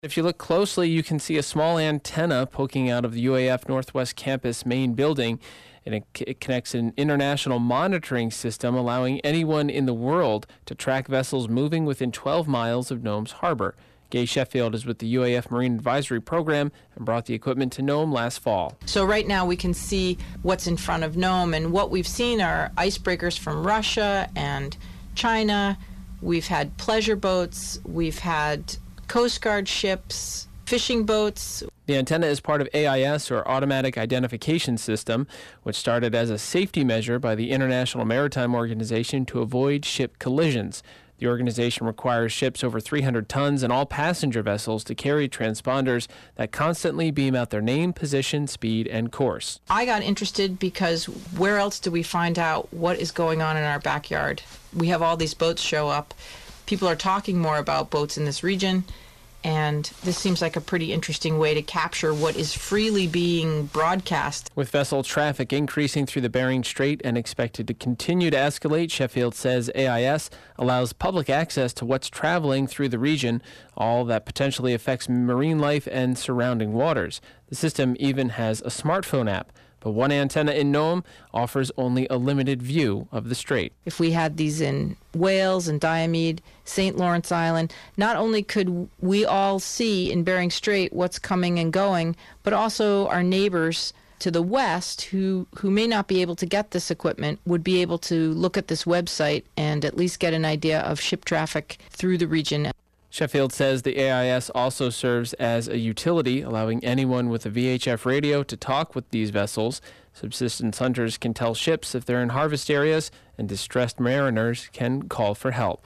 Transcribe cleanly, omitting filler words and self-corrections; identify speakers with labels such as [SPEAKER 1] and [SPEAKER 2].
[SPEAKER 1] If you look closely, you can see a small antenna poking out of the UAF Northwest Campus main building, and it connects an international monitoring system allowing anyone in the world to track vessels moving within 12 miles of Nome's harbor. Gay Sheffield is with the UAF Marine Advisory Program and brought the equipment to Nome last fall.
[SPEAKER 2] So right now we can see what's in front of Nome, and what we've seen are icebreakers from Russia and China. We've had pleasure boats, we've had Coast Guard ships, fishing boats.
[SPEAKER 1] The antenna is part of AIS, or Automatic Identification System, which started as a safety measure by the International Maritime Organization to avoid ship collisions. The organization requires ships over 300 tons and all passenger vessels to carry transponders that constantly beam out their name, position, speed, and course.
[SPEAKER 2] I got interested because where else do we find out what is going on in our backyard? We have all these boats show up. People are talking more about boats in this region, and this seems like a pretty interesting way to capture what is freely being broadcast.
[SPEAKER 1] With vessel traffic increasing through the Bering Strait and expected to continue to escalate, Sheffield says AIS allows public access to what's traveling through the region, all that potentially affects marine life and surrounding waters. The system even has a smartphone app, but one antenna in Nome offers only a limited view of the strait.
[SPEAKER 2] If we had these in Wales and Diomede, St. Lawrence Island, not only could we all see in Bering Strait what's coming and going, but also our neighbors to the west who may not be able to get this equipment would be able to look at this website and at least get an idea of ship traffic through the region.
[SPEAKER 1] Sheffield says the AIS also serves as a utility, allowing anyone with a VHF radio to talk with these vessels. Subsistence hunters can tell ships if they're in harvest areas, and distressed mariners can call for help.